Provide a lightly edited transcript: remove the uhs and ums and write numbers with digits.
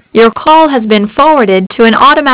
Your call has been forwarded to an automatic